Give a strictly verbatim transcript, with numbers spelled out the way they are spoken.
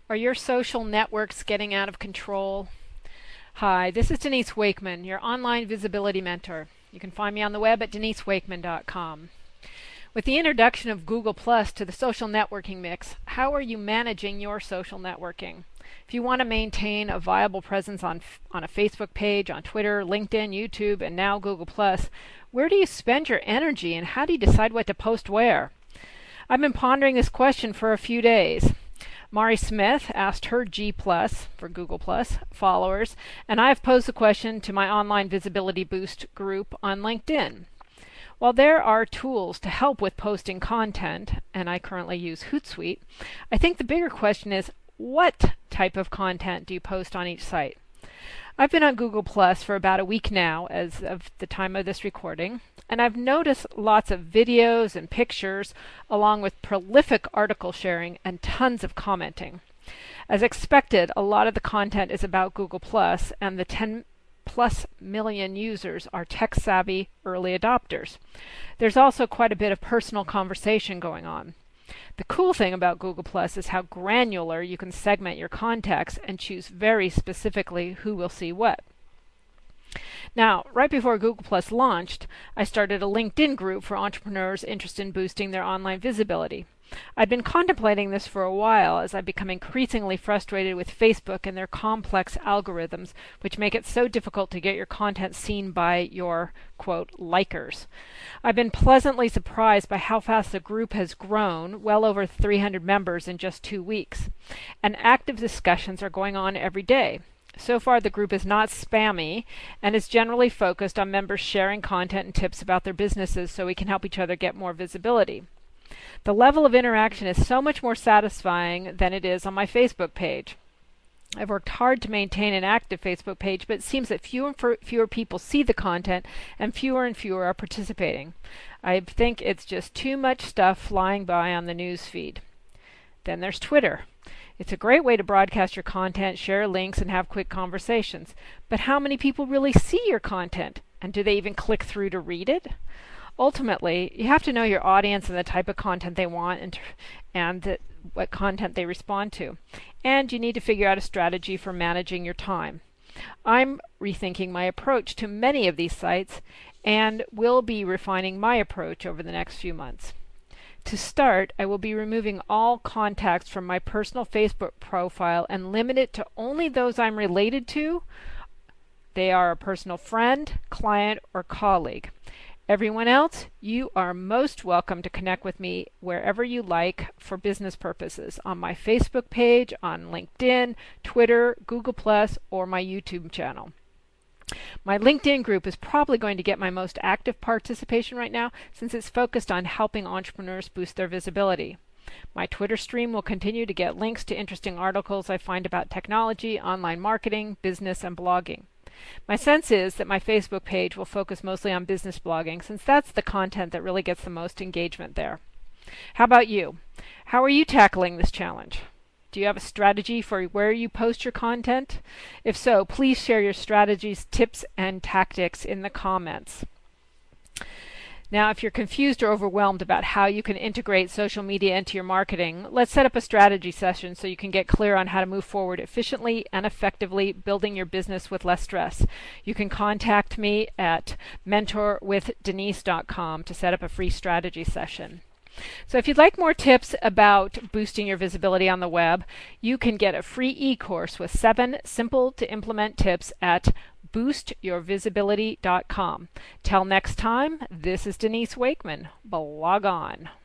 Are your social networks getting out of control? Hi, this is Denise Wakeman, your online visibility mentor. You can find me on the web at denise wakeman dot com. With the introduction of Google Plus to the social networking mix, how are you managing your social networking? If you want to maintain a viable presence on, on a Facebook page, on Twitter, LinkedIn, YouTube, and now Google Plus, where do you spend your energy and how do you decide what to post where? I've been pondering this question for a few days. Mari Smith asked her G plus, for Google Plus, followers, and I have posed the question to my Online Visibility Boost group on LinkedIn. While there are tools to help with posting content, and I currently use Hootsuite, I think the bigger question is, what type of content do you post on each site? I've been on Google Plus for about a week now as of the time of this recording, and I've noticed lots of videos and pictures along with prolific article sharing and tons of commenting. As expected, a lot of the content is about Google Plus, and the ten plus million users are tech-savvy early adopters. There's also quite a bit of personal conversation going on. The cool thing about Google Plus is how granular you can segment your contacts and choose very specifically who will see what. Now, right before Google Plus launched, I started a LinkedIn group for entrepreneurs interested in boosting their online visibility. I'd been contemplating this for a while as I've become increasingly frustrated with Facebook and their complex algorithms, which make it so difficult to get your content seen by your, quote, likers. I've been pleasantly surprised by how fast the group has grown, well over three hundred members in just two weeks. And active discussions are going on every day. So far, the group is not spammy and is generally focused on members sharing content and tips about their businesses so we can help each other get more visibility. The level of interaction is so much more satisfying than it is on my Facebook page. I've worked hard to maintain an active Facebook page, but it seems that fewer and fewer people see the content and fewer and fewer are participating. I think it's just too much stuff flying by on the news feed. Then there's Twitter. It's a great way to broadcast your content, share links, and have quick conversations. But how many people really see your content? And do they even click through to read it? Ultimately, you have to know your audience and the type of content they want and, and the, what content they respond to. And you need to figure out a strategy for managing your time. I'm rethinking my approach to many of these sites and will be refining my approach over the next few months. To start, I will be removing all contacts from my personal Facebook profile and limit it to only those I'm related to. They are a personal friend, client, or colleague. Everyone else, you are most welcome to connect with me wherever you like for business purposes, on my Facebook page, on LinkedIn, Twitter, Google Plus, or my YouTube channel. My LinkedIn group is probably going to get my most active participation right now since it's focused on helping entrepreneurs boost their visibility. My Twitter stream will continue to get links to interesting articles I find about technology, online marketing, business, and blogging. My sense is that my Facebook page will focus mostly on business blogging since that's the content that really gets the most engagement there. How about you? How are you tackling this challenge? Do you have a strategy for where you post your content? If so, please share your strategies, tips, and tactics in the comments. Now, if you're confused or overwhelmed about how you can integrate social media into your marketing, let's set up a strategy session so you can get clear on how to move forward efficiently and effectively, building your business with less stress. You can contact me at mentor with denise dot com to set up a free strategy session. So if you'd like more tips about boosting your visibility on the web, you can get a free e-course with seven simple to implement tips at boost your visibility dot com. Till next time, this is Denise Wakeman. Blog on.